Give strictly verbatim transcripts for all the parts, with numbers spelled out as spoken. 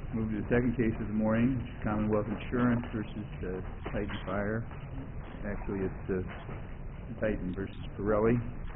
Move to the second case of the morning, which is Commonwealth Insurance versus uh, Titan Fire. Actually, it's uh, Titan versus Pirelli.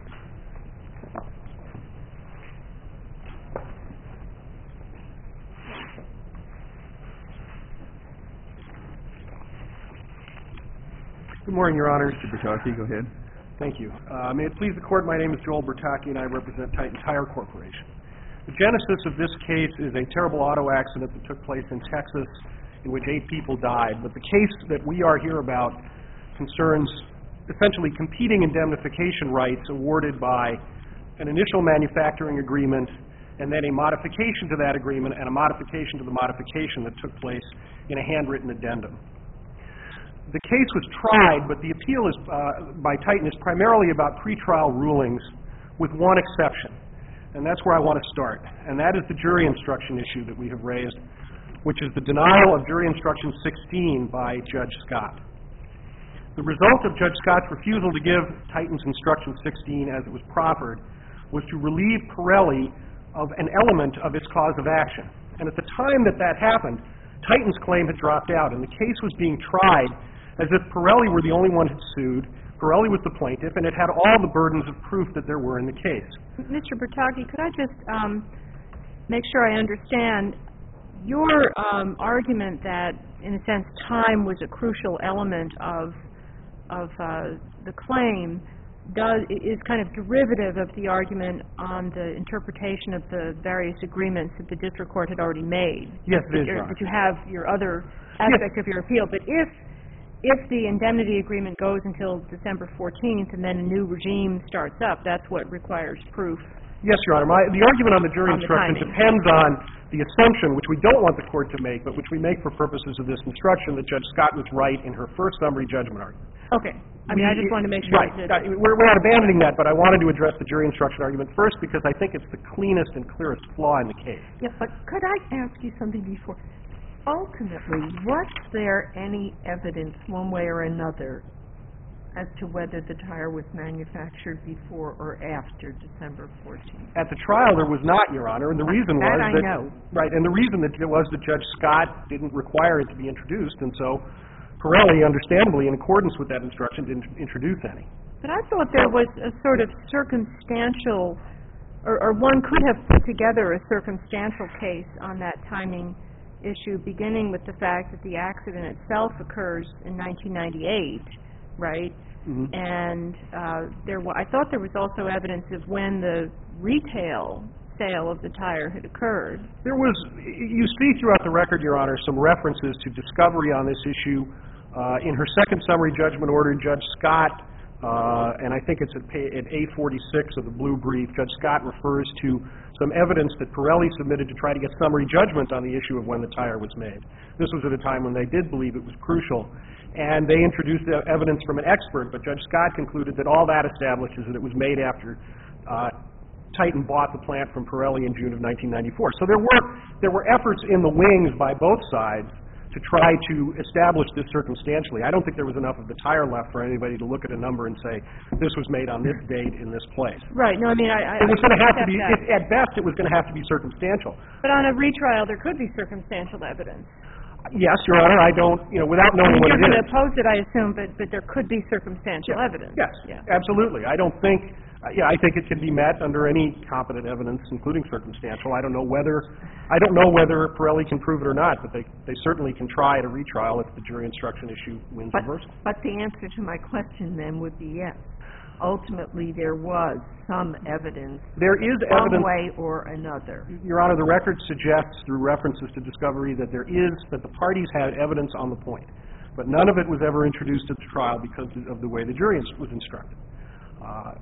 Good morning, Your Honors. Mister Bertocchi, go ahead. Thank you. Uh, may it please the Court, my name is Joel Bertocchi, and I represent Titan Tire Corporation. The genesis of this case is a terrible auto accident that took place in Texas in which eight people died. But the case that we are here about concerns essentially competing indemnification rights awarded by an initial manufacturing agreement and then a modification to that agreement and a modification to the modification that took place in a handwritten addendum. The case was tried, but the appeal is, uh, by Titan is primarily about pretrial rulings with one exception. And that's where I want to start. And that is the jury instruction issue that we have raised, which is the denial of jury instruction sixteen by Judge Scott. The result of Judge Scott's refusal to give Titan's instruction sixteen as it was proffered was to relieve Pirelli of an element of its cause of action. And at the time that that happened, Titan's claim had dropped out, and the case was being tried as if Pirelli were the only one who had sued. Pirelli was the plaintiff, and it had all the burdens of proof that there were in the case. Mister Bertocchi, could I just um, make sure I understand your um, argument that, in a sense, time was a crucial element of of uh, the claim does is kind of derivative of the argument on the interpretation of the various agreements that the district court had already made. Yes, it is, Your, Your Honor. But you have your other aspect yes. of your appeal. But if If the indemnity agreement goes until December fourteenth and then a new regime starts up, that's what requires proof. Yes, Your Honor. My, the argument on the jury on the instruction timing. depends on the assumption, which we don't want the court to make, but which we make for purposes of this instruction, that Judge Scott was right in her first summary judgment argument. Okay. I mean, I just wanted to make sure. Right. That We're, we're not abandoning that, but I wanted to address the jury instruction argument first because I think it's the cleanest and clearest flaw in the case. Yeah, but could I ask you something before? Ultimately, was there any evidence one way or another as to whether the tire was manufactured before or after December fourteenth? At the trial, there was not, Your Honor, and the reason That was I that... know. Right, and the reason that it was that Judge Scott didn't require it to be introduced, and so Pirelli, understandably, in accordance with that instruction, didn't introduce any. But I thought there was a sort of circumstantial, or, or one could have put together a circumstantial case on that timing issue, beginning with the fact that the accident itself occurs in nineteen ninety-eight, right? Mm-hmm. And uh, there, wa- I thought there was also evidence of when the retail sale of the tire had occurred. There was, you see throughout the record, Your Honor, some references to discovery on this issue. Uh, in her second summary judgment order, Judge Scott, uh, and I think it's at, pay, at A forty-six of the blue brief, Judge Scott refers to some evidence that Pirelli submitted to try to get summary judgment on the issue of when the tire was made. This was at a time when they did believe it was crucial. And they introduced evidence from an expert, but Judge Scott concluded that all that establishes that it was made after uh, Titan bought the plant from Pirelli in June of nineteen ninety-four. So there were, there were efforts in the wings by both sides to try to establish this circumstantially. I don't think there was enough of the tire left for anybody to look at a number and say, this was made on this date in this place. Right. No, I mean, I... I It was going to have to accept be, that. it, at best, it was going to have to be circumstantial. But on a retrial, there could be circumstantial evidence. Yes, Your Honor, I don't, you know, without I knowing mean, what you're it going is. to oppose it, I assume, but, but there could be circumstantial Yeah. evidence. Yes, Yeah. absolutely. I don't think, uh, yeah, I think it can be met under any competent evidence, including circumstantial. I don't know whether, I don't know whether Pirelli can prove it or not, but they, they certainly can try at a retrial if the jury instruction issue wins But, reversal. but the answer to my question then would be yes. Ultimately, there was some evidence There is one evidence, way or another. Your Honor, the record suggests through references to discovery that there is, that the parties had evidence on the point, but none of it was ever introduced at the trial because of the way the jury ins- was instructed. Uh,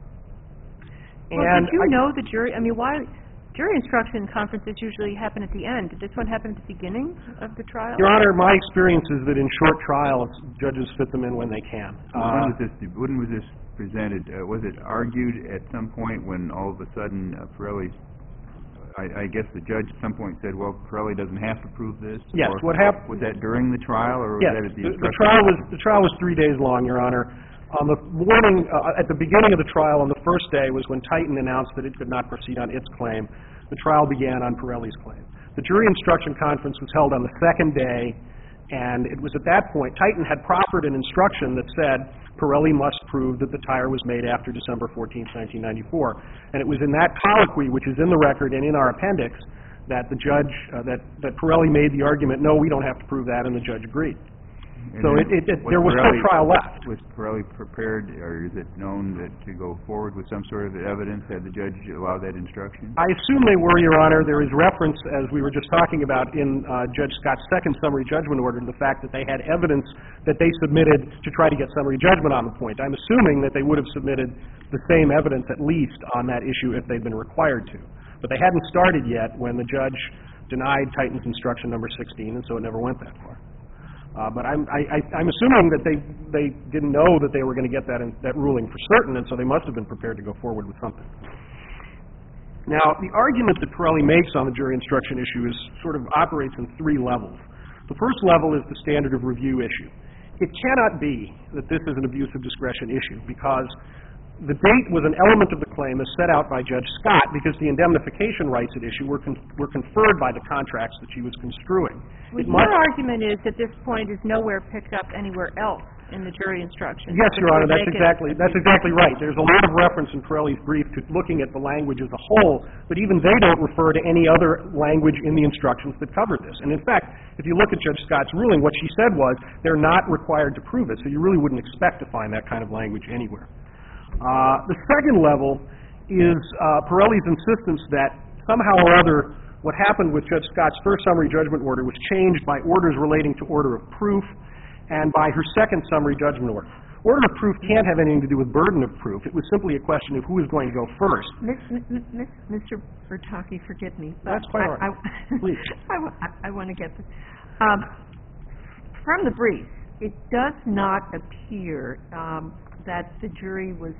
Well, and did you I- know the jury, I mean, why, jury instruction conferences usually happen at the end. Did this one happen at the beginning of the trial? Your Honor, my experience is that in short trials, judges fit them in when they can. When Uh, was this, when was this presented? Uh, was it argued at some point when all of a sudden uh, Pirelli, I, I guess the judge at some point said, well, Pirelli doesn't have to prove this? Yes, Or what happened... was that during the trial, or was Yes, that at the the, the instruction? trial was the trial was three days long, Your Honor. On the morning, uh, at the beginning of the trial, on the first day, was when Titan announced that it could not proceed on its claim. The trial began on Pirelli's claim. The jury instruction conference was held on the second day, and it was at that point, Titan had proffered an instruction that said Pirelli must prove that the tire was made after December fourteenth, nineteen ninety-four. And it was in that colloquy, which is in the record and in our appendix, that the judge, uh, that, that Pirelli made the argument, no, we don't have to prove that, and the judge agreed. And So it, it, it, was there was Pirelli- no trial left. Was Pirelli prepared, or is it known that to go forward with some sort of evidence? Had the judge allowed that instruction? I assume they were, Your Honor. There is reference, as we were just talking about, in uh, Judge Scott's second summary judgment order, to the fact that they had evidence that they submitted to try to get summary judgment on the point. I'm assuming that they would have submitted the same evidence, at least, on that issue if they'd been required to. But they hadn't started yet when the judge denied Titan's instruction number sixteen, and so it never went that far. Uh, but I'm, I, I, I'm assuming that they, they didn't know that they were going to get that, in, that ruling for certain, and so they must have been prepared to go forward with something. Now, the argument that Pirelli makes on the jury instruction issue is sort of operates in three levels. The first level is the standard of review issue. It cannot be that this is an abuse of discretion issue, because the date was an element of the claim as set out by Judge Scott, because the indemnification rights at issue were, con- were conferred by the contracts that she was construing. Well, It your must- argument is that this point is nowhere picked up anywhere else in the jury instruction. Yes, Your Honor, that's Make it- exactly, that's exactly right. There's a lot of reference in Pirelli's brief to looking at the language as a whole, but even they don't refer to any other language in the instructions that cover this. And in fact, if you look at Judge Scott's ruling, what she said was they're not required to prove it, so you really wouldn't expect to find that kind of language anywhere. Uh, the second level is uh, Pirelli's insistence that somehow or other what happened with Judge Scott's first summary judgment order was changed by orders relating to order of proof and by her second summary judgment order. Order of proof can't have anything to do with burden of proof. It was simply a question of who was going to go first. Miss, Miss, Miss, Mister Bertocchi, forgive me. but That's quite all I, right. I, Please. I, wa- I, I want to get this. Um, from the brief, it does not appear um, that the jury was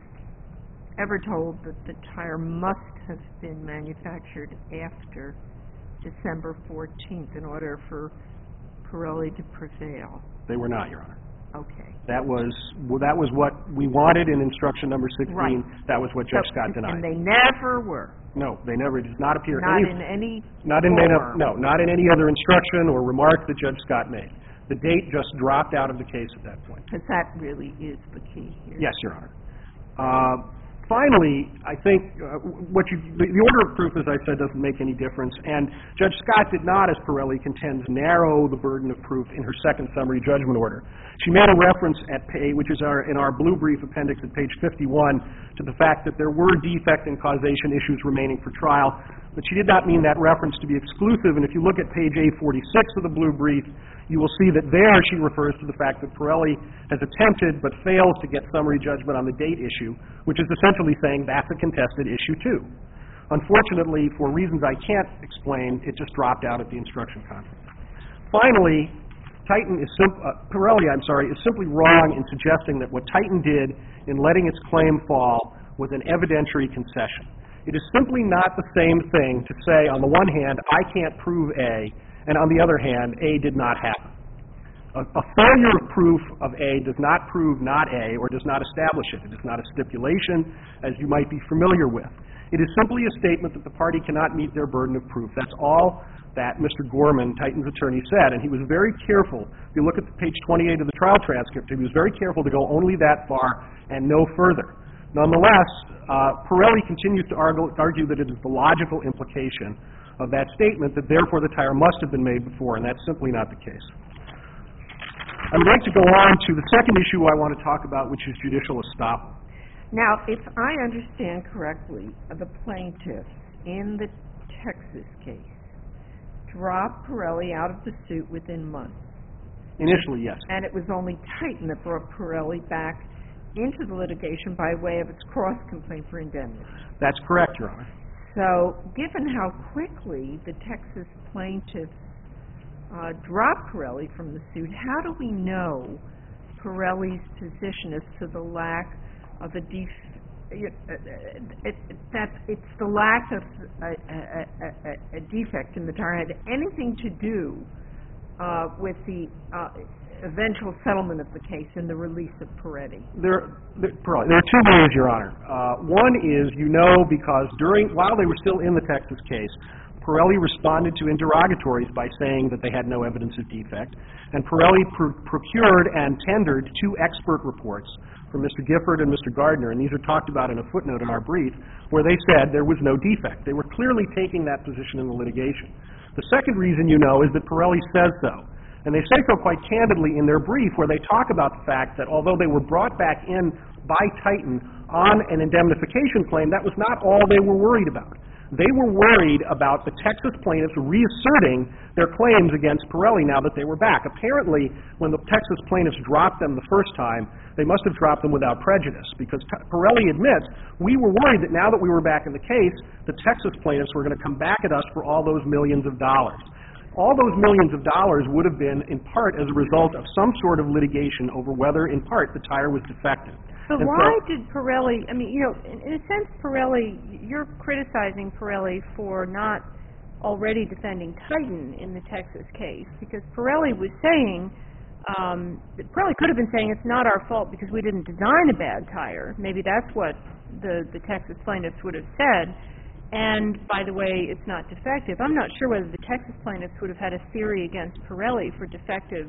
ever told that the tire must have been manufactured after December fourteenth in order for Pirelli to prevail. They were not, Your Honor. Okay. That was, well, that was what we wanted in instruction number sixteen. Right. That was what Judge So- Scott denied. And they never were. No, they never, it does not appear Not any, in any not in, any- form. no, not in any other instruction or remark that Judge Scott made. The date just dropped out of the case at that point. Because that really is the key here. Yes, Your Honor. Uh, Finally, I think uh, what you, the, the order of proof, as I said, doesn't make any difference, and Judge Scott did not, as Pirelli contends, narrow the burden of proof in her second summary judgment order. She made a reference at page, which is our, in our blue brief appendix at page fifty-one, to the fact that there were defect and causation issues remaining for trial, but she did not mean that reference to be exclusive, and if you look at page A forty-six of the blue brief, you will see that there she refers to the fact that Pirelli has attempted but failed to get summary judgment on the date issue, which is essentially saying that's a contested issue too. Unfortunately, for reasons I can't explain, it just dropped out at the instruction conference. Finally, Titan is sim- uh, Pirelli, I'm sorry, is simply wrong in suggesting that what Titan did in letting its claim fall was an evidentiary concession. It is simply not the same thing to say, on the one hand, I can't prove A, and on the other hand, A did not happen. A, a failure of proof of A does not prove not A or does not establish it. It is not a stipulation, as you might be familiar with. It is simply a statement that the party cannot meet their burden of proof. That's all that Mister Gorman, Titan's attorney, said, and he was very careful. If you look at page twenty-eight of the trial transcript, he was very careful to go only that far and no further. Nonetheless, uh, Pirelli continues to argue, argue that it is the logical implication of that statement that therefore the tire must have been made before, and that's simply not the case. I would like to go on to the second issue I want to talk about, which is judicial estoppel. Now, if I understand correctly, the plaintiff in the Texas case dropped Pirelli out of the suit within months. Initially, yes. And it was only Titan that brought Pirelli back into the litigation by way of its cross-complaint for indemnity. That's correct, Your Honor. So, given how quickly the Texas plaintiffs uh, dropped Pirelli from the suit, how do we know Pirelli's position as to the lack of a def- it, it, it, that it's the lack of a, a, a, a defect in the tire had anything to do uh, with the uh, eventual settlement of the case and the release of Peretti? There, there, there are two ways, Your Honor. Uh, one is, you know, because during, while they were still in the Texas case, Pirelli responded to interrogatories by saying that they had no evidence of defect, and Pirelli pr- procured and tendered two expert reports from Mister Gifford and Mister Gardner, and these are talked about in a footnote in our brief, where they said there was no defect. They were clearly taking that position in the litigation. The second reason, you know, is that Pirelli says so. And they say so quite candidly in their brief, where they talk about the fact that although they were brought back in by Titan on an indemnification claim, that was not all they were worried about. They were worried about the Texas plaintiffs reasserting their claims against Pirelli now that they were back. Apparently, when the Texas plaintiffs dropped them the first time, they must have dropped them without prejudice, because T- Pirelli admits, we were worried that now that we were back in the case, the Texas plaintiffs were going to come back at us for all those millions of dollars. All those millions of dollars would have been, in part, as a result of some sort of litigation over whether, in part, the tire was defective. But And why so, did Pirelli, I mean, you know, in, in a sense, Pirelli, you're criticizing Pirelli for not already defending Titan in the Texas case, because Pirelli was saying, um, that Pirelli could have been saying it's not our fault because we didn't design a bad tire. Maybe that's what the, the Texas plaintiffs would have said. And, by the way, it's not defective. I'm not sure whether the Texas plaintiffs would have had a theory against Pirelli for defective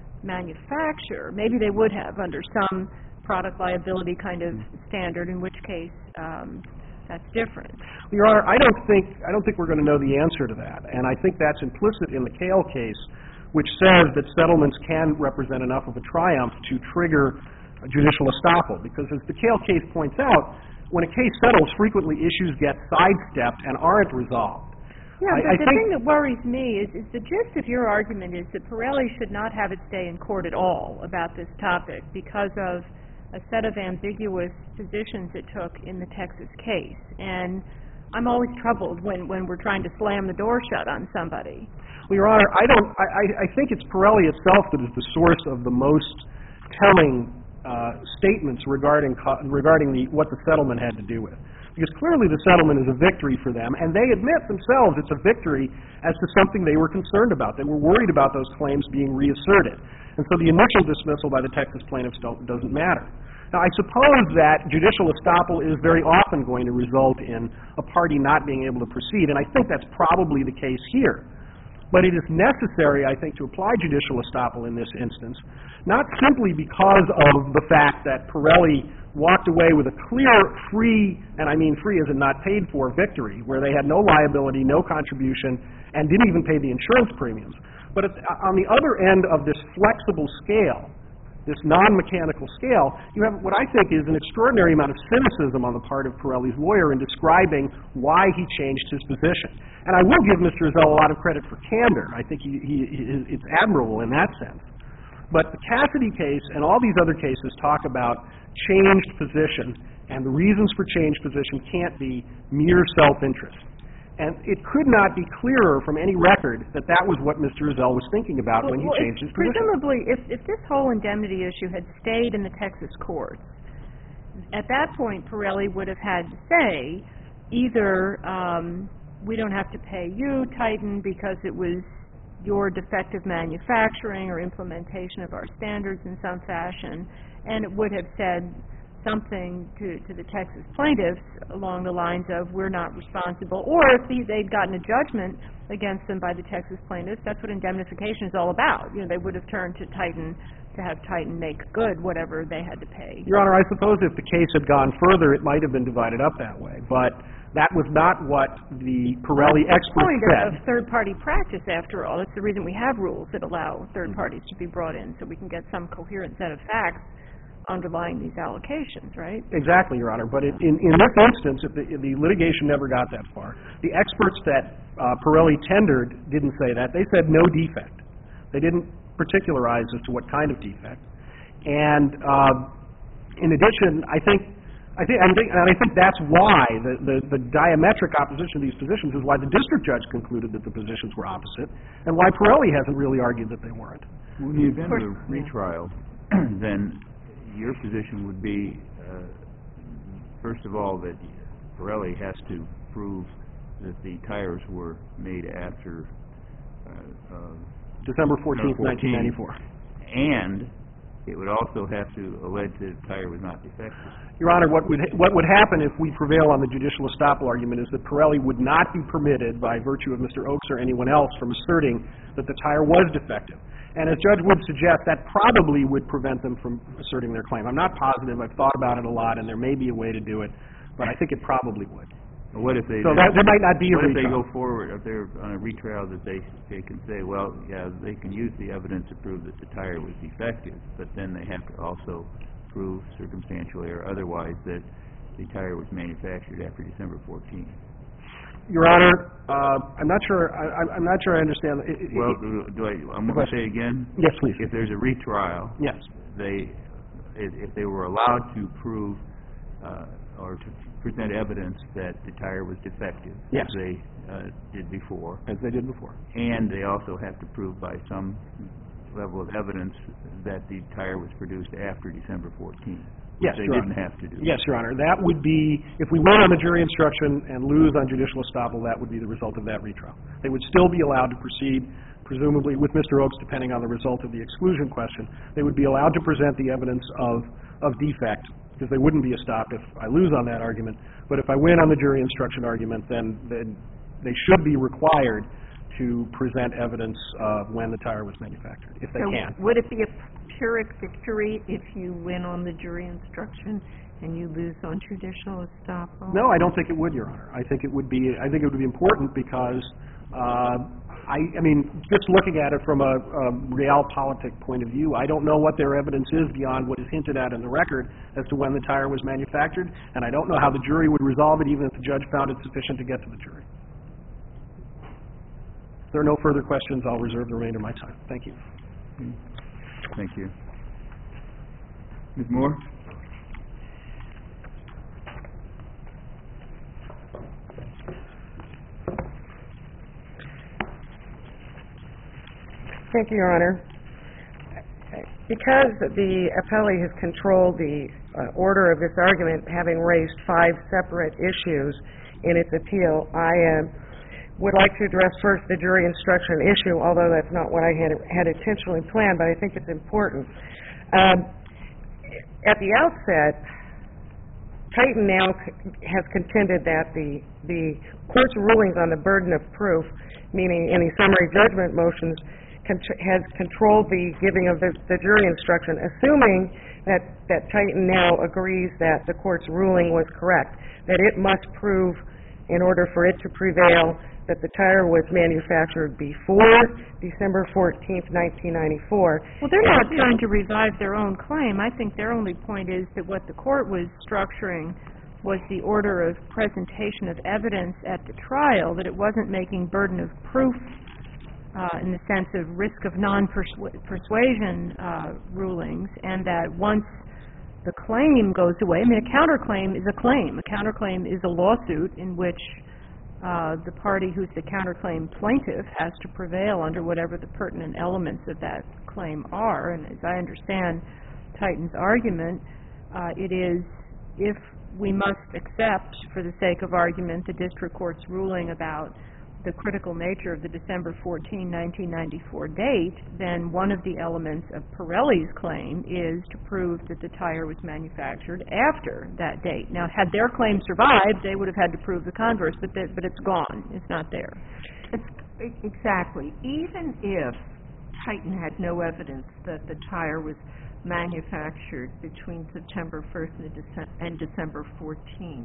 manufacture. Maybe they would have under some product liability kind of standard, in which case um, that's different. Your Honor, I don't think I don't think we're going to know the answer to that, and I think that's implicit in the Kale case, which says that settlements can represent enough of a triumph to trigger judicial estoppel. Because, as the Kale case points out, when a case settles, frequently issues get sidestepped and aren't resolved. Yeah, I, but I the think thing that worries me is, is the gist of your argument is that Pirelli should not have its day in court at all about this topic because of a set of ambiguous positions it took in the Texas case. And I'm always troubled when, when we're trying to slam the door shut on somebody. Well, Your Honor, I don't. I, I think it's Pirelli itself that is the source of the most telling uh, statements regarding co- regarding the what the settlement had to do with. Because clearly the settlement is a victory for them, and they admit themselves it's a victory as to something they were concerned about. They were worried about those claims being reasserted. And so the initial dismissal by the Texas plaintiffs don't, doesn't matter. Now, I suppose that judicial estoppel is very often going to result in a party not being able to proceed, and I think that's probably the case here. But it is necessary, I think, to apply judicial estoppel in this instance, not simply because of the fact that Pirelli walked away with a clear, free, and I mean free as in not paid for, victory, where they had no liability, no contribution, and didn't even pay the insurance premiums. But at, on the other end of this flexible scale, this non-mechanical scale, you have what I think is an extraordinary amount of cynicism on the part of Pirelli's lawyer in describing why he changed his position. And I will give Mister Ezell a lot of credit for candor. I think he, he, he, it's admirable in that sense. But the Cassidy case and all these other cases talk about changed position, and the reasons for changed position can't be mere self-interest. And it could not be clearer from any record that that was what Mister Ezell was thinking about Well, when he well, changed his if- position. Presumably, if, if this whole indemnity issue had stayed in the Texas courts, at that point Pirelli would have had to say either um, we don't have to pay you, Titan, because it was your defective manufacturing or implementation of our standards in some fashion, and it would have said something to, to the Texas plaintiffs along the lines of we're not responsible, or if they, they'd gotten a judgment against them by the Texas plaintiffs, that's what indemnification is all about. You know, they would have turned to Titan to have Titan make good whatever they had to pay. Your Honor, I suppose if the case had gone further, it might have been divided up that way, but that was not what the Pirelli experts Point said. of, of third-party practice, after all. That's the reason we have rules that allow third parties to be brought in, so we can get some coherent set of facts underlying these allocations, right? Exactly, Your Honor. But it, in, in this instance, if the, if the litigation never got that far, the experts that uh, Pirelli tendered didn't say that. They said no defect. They didn't particularize as to what kind of defect. And uh, in addition, I think, I think, I think, and I think that's why the, the, the diametric opposition to these positions is why the district judge concluded that the positions were opposite, and why Pirelli hasn't really argued that they weren't. When you get Of course, into a retrial, then your position would be, uh, first of all, that Pirelli has to prove that the tires were made after uh, uh, December fourteenth, nineteen ninety-four. And it would also have to allege that the tire was not defective. Your Honor, what would what would happen if we prevail on the judicial estoppel argument is that Pirelli would not be permitted, by virtue of Mister Oakes or anyone else, from asserting that the tire was defective. And as Judge Wood suggests, that probably would prevent them from asserting their claim. I'm not positive. I've thought about it a lot, and there may be a way to do it, but I think it probably would. Well, what if they? So that, there might not be a What if they retrial. go forward, if they're on a retrial, that they they can say, well, yeah, they can use the evidence to prove that the tire was defective, but then they have to also prove circumstantially or otherwise that the tire was manufactured after December fourteenth. Your Honor, uh, I'm not sure. I, I'm- I'm not sure I understand. It- it- Well, it- do I? I'm going to say again. yes, please. If there's a retrial, Yes. they if, if they were allowed to prove uh, or to present evidence that the tire was defective, Yes. as they uh, did before, As they did before. and they also have to prove by some level of evidence that the tire was produced after December fourteenth, which Yes, they Your didn't Honor. have to do. Yes, Your Honor. That would be, if we win on the jury instruction and lose on judicial estoppel, that would be the result of that retrial. They would still be allowed to proceed, presumably with Mister Oakes, depending on the result of the exclusion question. They would be allowed to present the evidence of, of defect, because they wouldn't be estopped if I lose on that argument. But if I win on the jury instruction argument, then, then they should be required to present evidence of when the tire was manufactured, if they So can. would it be a Pyrrhic victory if you win on the jury instruction and you lose on judicial estoppel? No, I don't think it would, Your Honor. I think it would be, I think it would be important because, uh, I, I mean, just looking at it from a, a realpolitik point of view, I don't know what their evidence is beyond what is hinted at in the record as to when the tire was manufactured, and I don't know how the jury would resolve it even if the judge found it sufficient to get to the jury. If there are no further questions, I'll reserve the remainder of my time. Thank you. Thank you. Miz Moore? Thank you, Your Honor. Because the appellee has controlled the uh, order of this argument, having raised five separate issues in its appeal, I uh, would like to address first the jury instruction issue, although that's not what I had, had intentionally planned, but I think it's important. Um, at the outset, Titan now c- has contended that the, the court's rulings on the burden of proof, meaning any summary judgment motions, Contr- has controlled the giving of the, the jury instruction, assuming that, that Titan now agrees that the court's ruling was correct, that it must prove, in order for it to prevail, that the tire was manufactured before December fourteenth, nineteen ninety-four. Well, they're not trying to revive their own claim. I think their only point is that what the court was structuring was the order of presentation of evidence at the trial, that it wasn't making burden of proof Uh, in the sense of risk of non-persuasion uh, rulings, and that once the claim goes away, I mean, a counterclaim is a claim. A counterclaim is a lawsuit in which uh, the party who's the counterclaim plaintiff has to prevail under whatever the pertinent elements of that claim are. And as I understand Titan's argument, uh, it is if we must accept, for the sake of argument, the district court's ruling about the critical nature of the December fourteenth, nineteen ninety-four date, then one of the elements of Pirelli's claim is to prove that the tire was manufactured after that date. Now, had their claim survived, they would have had to prove the converse, but, that, but it's gone. It's not there. It's, exactly. Even if Titan had no evidence that the tire was manufactured between September first and, Dece- and December fourteenth,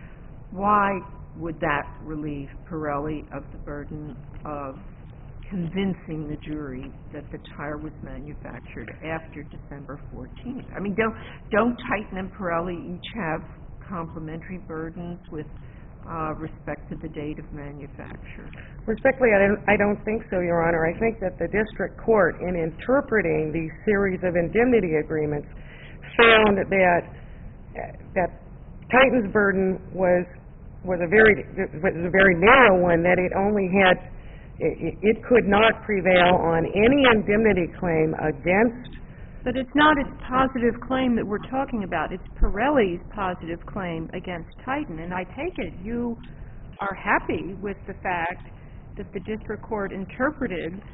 why would that relieve Pirelli of the burden of convincing the jury that the tire was manufactured after December fourteenth? I mean, don't don't Titan and Pirelli each have complementary burdens with uh, respect to the date of manufacture? Respectfully, I don't, I don't think so, Your Honor. I think that the district court, in interpreting these series of indemnity agreements, found that that Titan's burden was was a very was a very narrow one, that it only had it, it could not prevail on any indemnity claim against. But it's not its positive claim that we're talking about. It's Pirelli's positive claim against Titan. And I take it you are happy with the fact that the district court interpreted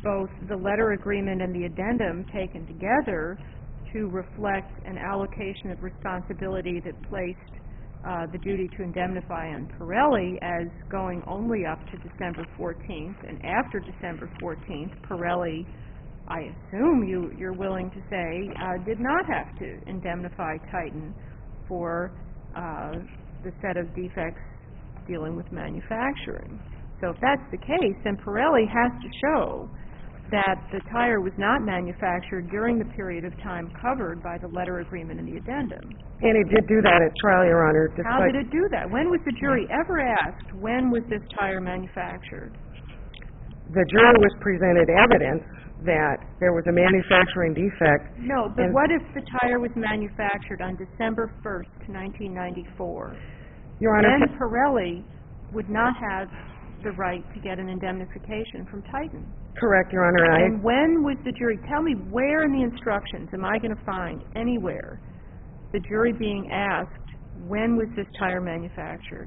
both the letter agreement and the addendum taken together to reflect an allocation of responsibility that placed uh, the duty to indemnify on Pirelli as going only up to December fourteenth, and after December fourteenth, Pirelli, I assume you, you're willing to say, uh, did not have to indemnify Titan for uh, the set of defects dealing with manufacturing. So if that's the case, then Pirelli has to show that the tire was not manufactured during the period of time covered by the letter agreement and the addendum. And it did do that at trial, Your Honor. How did it do that? When was the jury ever asked, when was this tire manufactured? The jury was presented evidence that there was a manufacturing defect. No, but and what if the tire was manufactured on December first, nineteen ninety-four? Your Honor, Then Pirelli would not have the right to get an indemnification from Titan. correct, Your Honor. I, And when was the jury, tell me where in the instructions am I going to find anywhere the jury being asked, when was this tire manufactured?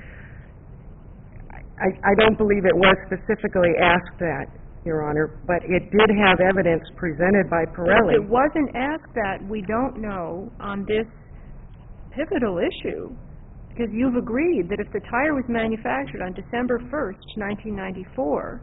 I, I don't believe it was specifically asked that, Your Honor, but it did have evidence presented by Pirelli. If it wasn't asked that, we don't know on this pivotal issue, because you've agreed that if the tire was manufactured on December first, nineteen ninety-four,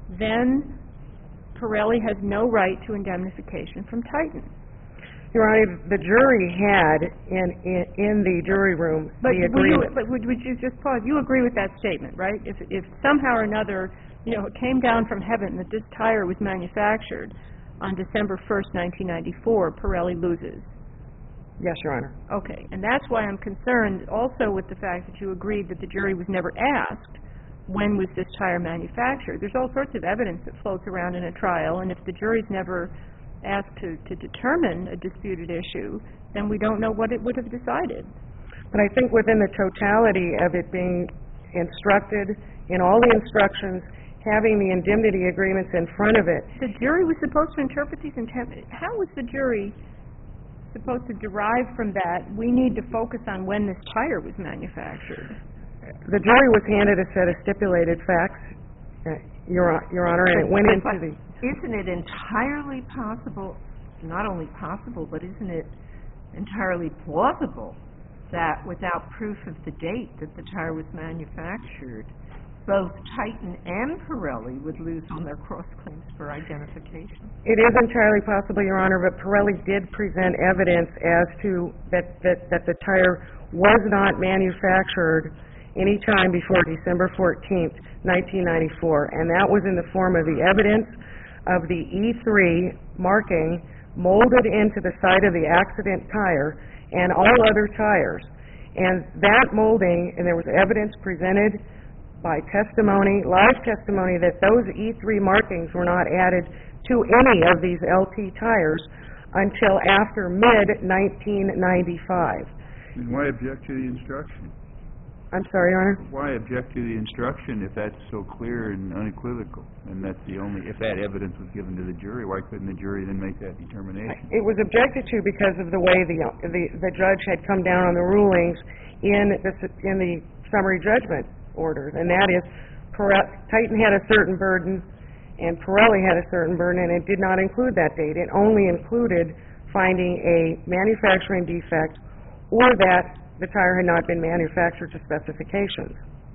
then Pirelli has no right to indemnification from Titan. Your Honor, the jury had in, in, in the jury room But the will you, agreement. but would, would you just pause? You agree with that statement, right? If, if somehow or another, you know, it came down from heaven that this tire was manufactured on December first, nineteen ninety-four, Pirelli loses. Yes, Your Honor. Okay, and that's why I'm concerned also with the fact that you agreed that the jury was never asked, when was this tire manufactured? There's all sorts of evidence that floats around in a trial, and if the jury's never asked to, to determine a disputed issue, then we don't know what it would have decided. But I think within the totality of it being instructed, in all the instructions, having the indemnity agreements in front of it, The jury was supposed to interpret these intent. How was the jury supposed to derive from that, we need to focus on when this tire was manufactured? the jury was handed a set of stipulated facts, uh, Your, Your Honor, and it went into the... Isn't it entirely possible, not only possible, but isn't it entirely plausible that without proof of the date that the tire was manufactured, both Titan and Pirelli would lose on their cross-claims for identification? It is entirely possible, Your Honor, but Pirelli did present evidence as to that, that, that the tire was not manufactured any time before December fourteenth, nineteen ninety-four, and that was in the form of the evidence of the E three marking molded into the side of the accident tire and all other tires. And that molding, and there was evidence presented by testimony, live testimony, that those E three markings were not added to any of these L T tires until after mid nineteen ninety-five. And why object to the instruction? I'm sorry, Your Honor? Why object to the instruction if that's so clear and unequivocal? And that's the only, if that evidence was given to the jury, why couldn't the jury then make that determination? It was objected to because of the way the, the, the judge had come down on the rulings in the, in the summary judgment orders, and that is, Pirelli, Titan had a certain burden, and Pirelli had a certain burden, and it did not include that date. It only included finding a manufacturing defect or that the tire had not been manufactured to specifications.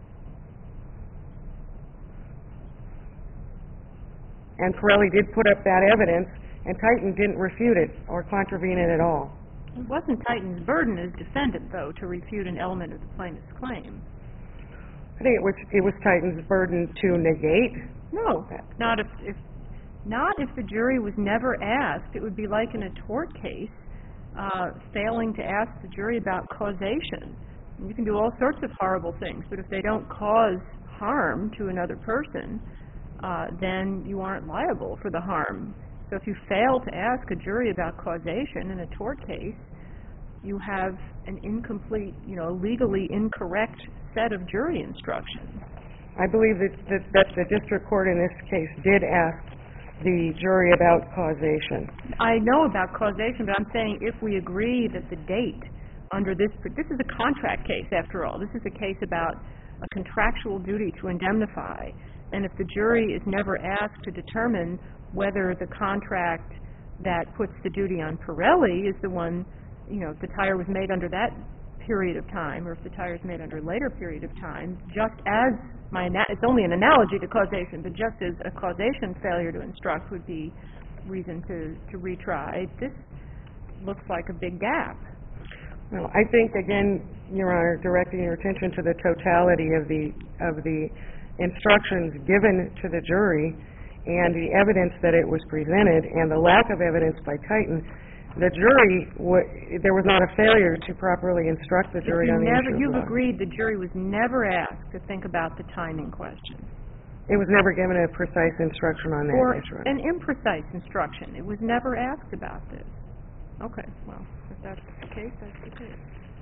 And Pirelli did put up that evidence, and Titan didn't refute it or contravene it at all. It wasn't Titan's burden as defendant, though, to refute an element of the plaintiff's claim. I think it was, it was Titan's burden to negate. No, not if, if, not if the jury was never asked. It would be like in a tort case, uh, failing to ask the jury about causation. You can do all sorts of horrible things, but if they don't cause harm to another person, uh, then you aren't liable for the harm. So if you fail to ask a jury about causation in a tort case, you have an incomplete, you know, legally incorrect set of jury instructions. I believe that, that, that the district court in this case did ask the jury about causation. I know about causation, but I'm saying if we agree that the date under this, this is a contract case after all. This is a case about a contractual duty to indemnify. And if the jury is never asked to determine whether the contract that puts the duty on Pirelli is the one, you know, if the tire was made under that period of time, or if the tire is made under a later period of time, just as my, ana- it's only an analogy to causation, but just as a causation failure to instruct would be reason to, to retry, this looks like a big gap. Well, I think, again, Your Honor, directing your attention to the totality of the, of the instructions given to the jury and the evidence that it was presented and the lack of evidence by Titan, the jury, w- there was not a failure to properly instruct the jury You on the never, issue of you've law. agreed the jury was never asked to think about the timing question. It was never given a precise instruction on that Or issue. an imprecise instruction. It was never asked about this. Okay, well, if that's the case, that's the case.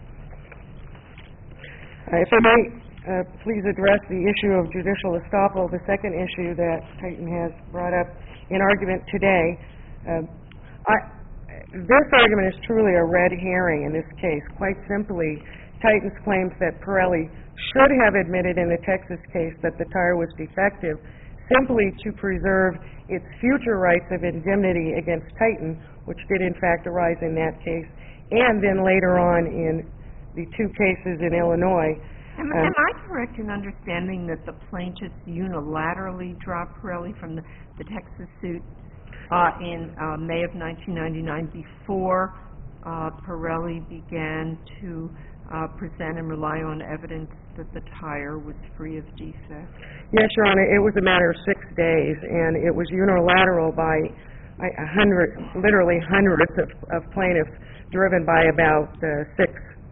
Uh, If I might, uh, please address the issue of judicial estoppel, the second issue that Titan has brought up in argument today. Uh, I, this argument is truly a red herring in this case. Quite simply, Titan's claims that Pirelli should have admitted in the Texas case that the tire was defective simply to preserve its future rights of indemnity against Titan, which did in fact arise in that case, and then later on in the two cases in Illinois. Am, Uh, am I correct in understanding that the plaintiffs unilaterally dropped Pirelli from the, the Texas suit uh, in uh, May of nineteen ninety-nine before uh, Pirelli began to uh, present and rely on evidence that the tire was free of defects? Yes, Your Honor, it was a matter of six days, and it was unilateral by a a hundred, literally hundreds of, of plaintiffs, driven by about uh, six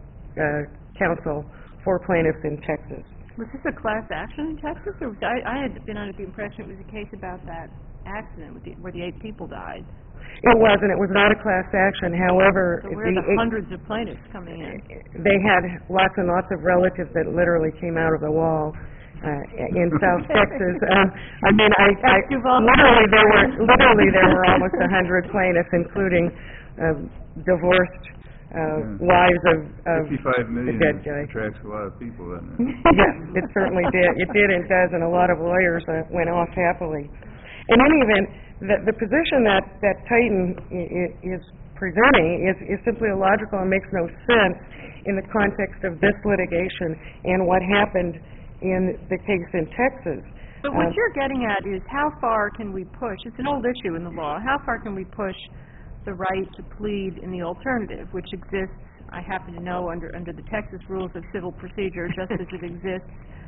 uh, counsel for plaintiffs in Texas. Was this a class action in Texas, or was, I, I had been under the impression it was a case about that accident with the, where the eight people died. It wasn't. It was not a class action. However, So where are the, the hundreds of plaintiffs coming in? they had lots and lots of relatives that literally came out of the wall uh, in South Texas. Um, I mean, I, I literally there were literally there were almost a hundred plaintiffs, including um, divorced uh, Yeah. wives of, of Fifty-five the million dead guy. attracts a lot of people, doesn't it? Yes, it certainly did. It did and does, and a lot of lawyers uh, went off happily. In any event, the, the position that, that Titan i- i- is presenting is, is simply illogical and makes no sense in the context of this litigation and what happened in the case in Texas. But what Um, you're getting at is how far can we push, it's an old issue in the law, how far can we push the right to plead in the alternative, which exists, I happen to know, under, under the Texas Rules of Civil Procedure, just as it exists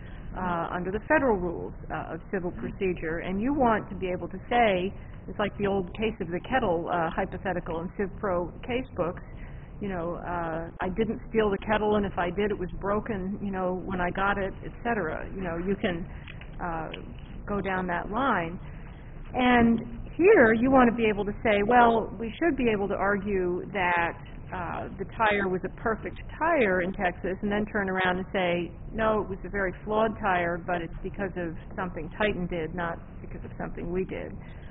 uh, under the federal rules uh, of civil procedure. And you want to be able to say, it's like the old case of the kettle uh, hypothetical in Civ Pro case books, you know, uh, I didn't steal the kettle, and if I did, it was broken, you know, when I got it, et cetera. You know, you can uh, go down that line. And here, you want to be able to say, well, we should be able to argue that uh, the tire was a perfect tire in Texas, and then turn around and say, no, it was a very flawed tire, but it's because of something Titan did, not because of something we did.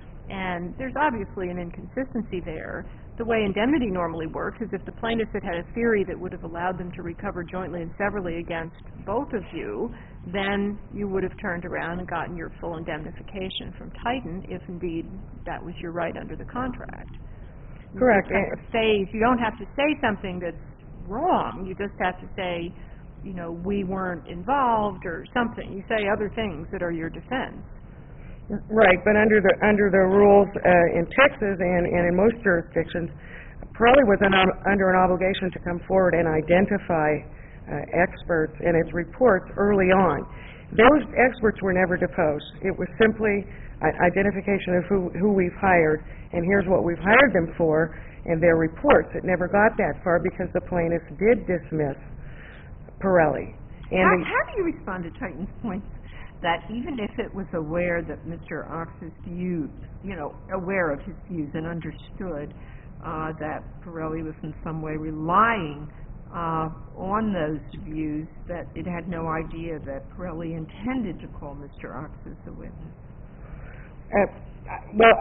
And there's obviously an inconsistency there. The way indemnity normally works is if the plaintiffs had had a theory that would have allowed them to recover jointly and severally against both of you, then you would have turned around and gotten your full indemnification from Titan, if indeed that was your right under the contract. Correct. You don't have to say, you don't have to say something that's wrong. You just have to say, you know, we weren't involved or something. You say other things that are your defense. Right, but under the under the rules uh, in Texas and, and in most jurisdictions, Pirelli was an, under an obligation to come forward and identify uh, experts in its reports early on. Those experts were never deposed. It was simply uh, identification of who, who we've hired, and here's what we've hired them for, and their reports. It never got that far because the plaintiffs did dismiss Pirelli. And How, the- how do you respond to Titan's point that even if it was aware that Mister Ox's views, you know, aware of his views and understood uh, that Pirelli was in some way relying uh, on those views, that it had no idea that Pirelli intended to call Mister Ox as a witness? Uh, well,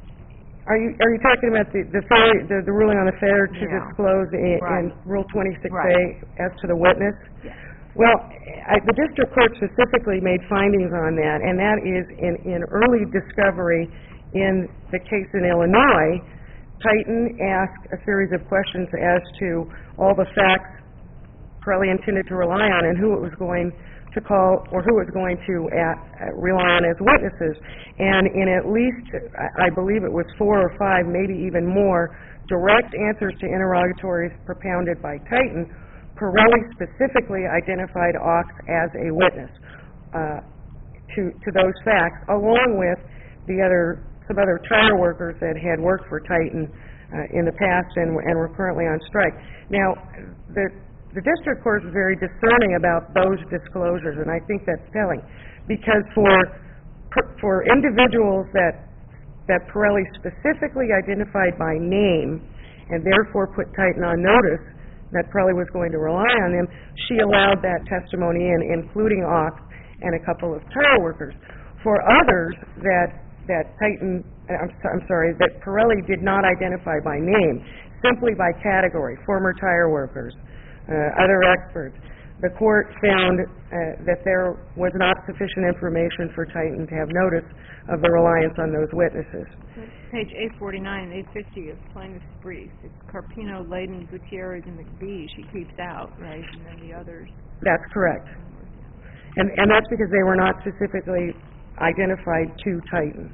are you are you talking about the the, failure, the, the ruling on the failure to Yeah. disclose in, Right. in Rule twenty-six A Right. as to the witness? Yes. Well, I, the district court specifically made findings on that, and that is in, in early discovery in the case in Illinois, Titan asked a series of questions as to all the facts Pirelli intended to rely on and who it was going to call or who it was going to at, uh, rely on as witnesses. And in at least, I, I believe it was four or five, maybe even more, direct answers to interrogatories propounded by Titan, Pirelli specifically identified Ochs as a witness uh, to, to those facts, along with the other some other tire workers that had worked for Titan uh, in the past and, and were currently on strike. Now, the, the district court was very discerning about those disclosures, and I think that's telling, because for for individuals that that Pirelli specifically identified by name and therefore put Titan on notice that Pirelli was going to rely on them, she allowed that testimony in, including Ochs and a couple of tire workers. For others that that Titan, I'm, so, I'm sorry, that Pirelli did not identify by name, simply by category, former tire workers, uh, other experts, the court found uh, that there was not sufficient information for Titan to have notice of the reliance on those witnesses. Page eight forty-nine and eight fifty of plaintiff's brief. It's Carpino, Layden, Gutierrez, and McBee she keeps out, right, and then the others. That's correct. And, and that's because they were not specifically identified to Titan.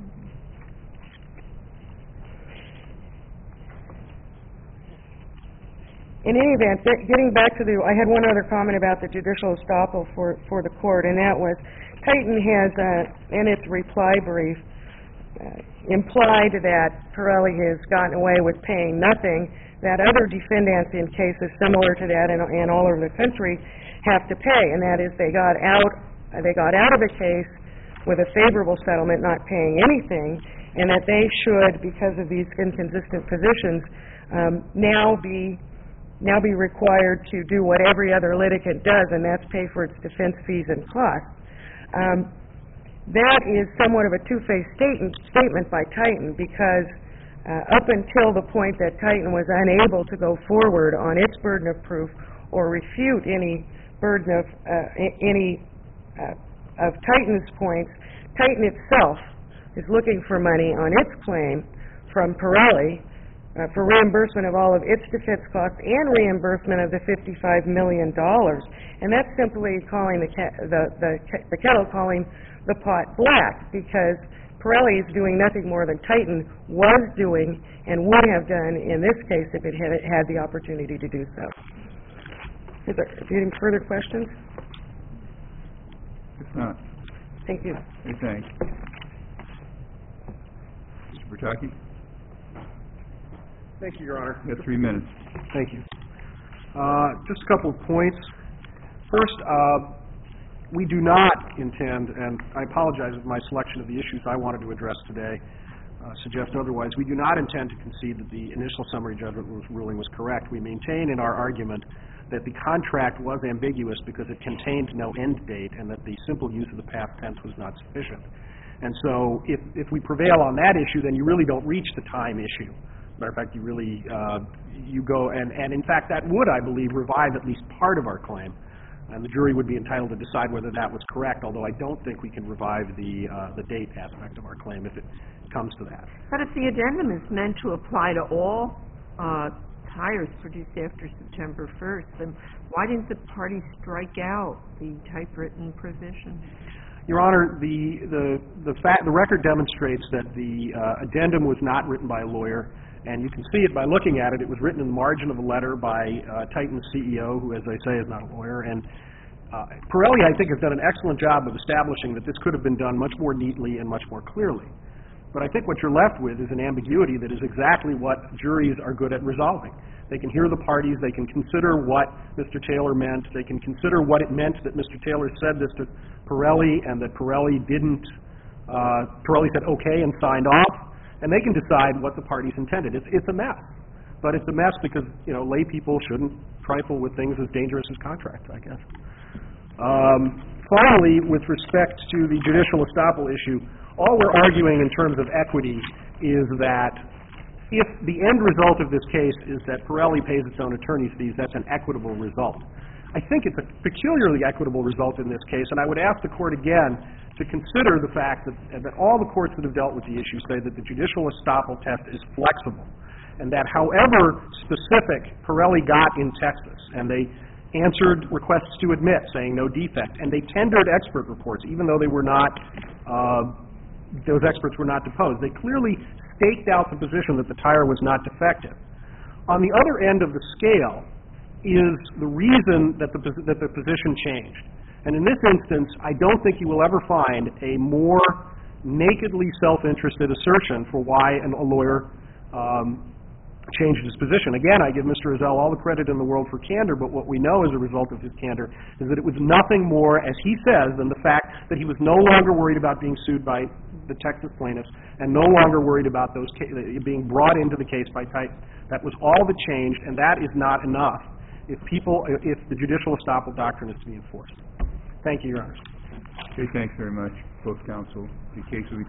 In any event, getting back to the, I had one other comment about the judicial estoppel for, for the court, and that was Titan has, uh, in its reply brief, uh, implied that Pirelli has gotten away with paying nothing, that other defendants in cases similar to that and, and all over the country have to pay, and that is they got out, uh, they got out of the case with a favorable settlement, not paying anything, and that they should, because of these inconsistent positions, um, now be now be required to do what every other litigant does, and that's pay for its defense fees and costs. Um, that is somewhat of a two-faced statement, statement by Titan, because uh, up until the point that Titan was unable to go forward on its burden of proof or refute any burden of uh, any uh, of Titan's points, Titan itself is looking for money on its claim from Pirelli Uh, for reimbursement of all of its defense costs and reimbursement of the fifty-five million dollars. And that's simply calling the, ca- the, the, ca- the kettle calling the pot black, because Pirelli is doing nothing more than Titan was doing and would have done in this case if it had, it had the opportunity to do so. Is there any further questions? If not, Thank you. hey, thanks. Mister Bertocchi? Thank you, Your Honor. You have three minutes. Thank you. Uh, just a couple of points. First, uh, we do not intend, and I apologize if my selection of the issues I wanted to address today uh, suggest otherwise, we do not intend to concede that the initial summary judgment ruling was correct. We maintain in our argument that the contract was ambiguous because it contained no end date and that the simple use of the past tense was not sufficient. And so if, if we prevail on that issue, then you really don't reach the time issue. Matter of fact, you really, uh, you go, and, and in fact that would, I believe, revive at least part of our claim. And the jury would be entitled to decide whether that was correct, although I don't think we can revive the, uh, the date aspect of our claim if it comes to that. But if the addendum is meant to apply to all uh, tires produced after September first, then why didn't the party strike out the typewritten provision? Your Honor, the, the, the, fact, the record demonstrates that the uh, addendum was not written by a lawyer. And you can see it by looking at it. It was written in the margin of a letter by uh, Titan's C E O, who, as I say, is not a lawyer. And uh, Pirelli, I think, has done an excellent job of establishing that this could have been done much more neatly and much more clearly. But I think what you're left with is an ambiguity that is exactly what juries are good at resolving. They can hear the parties. They can consider what Mister Taylor meant. They can consider what it meant that Mister Taylor said this to Pirelli and that Pirelli didn't. Uh, Pirelli said okay and signed off. And they can decide what the parties intended. It's, it's a mess. But it's a mess because, you know, lay people shouldn't trifle with things as dangerous as contracts, I guess. Um, finally, with respect to the judicial estoppel issue, all we're arguing in terms of equity is that if the end result of this case is that Pirelli pays its own attorney's fees, that's an equitable result. I think it's a peculiarly equitable result in this case, and I would ask the Court again to consider the fact that, that all the courts that have dealt with the issue say that the judicial estoppel test is flexible, and that however specific Pirelli got in Texas, and they answered requests to admit, saying no defect, and they tendered expert reports, even though they were not, uh, those experts were not deposed. They clearly staked out the position that the tire was not defective. On the other end of the scale is the reason that the, that the position changed. And in this instance, I don't think you will ever find a more nakedly self-interested assertion for why an, a lawyer um, changed his position. Again, I give Mister Ezell all the credit in the world for candor, but what we know as a result of his candor is that it was nothing more, as he says, than the fact that he was no longer worried about being sued by the Texas plaintiffs and no longer worried about those ca- being brought into the case by Titan. That was all that changed, and that is not enough if people, if the judicial estoppel doctrine is to be enforced. Thank you, Your Honors. Okay, thanks very much, both counsel. The case will be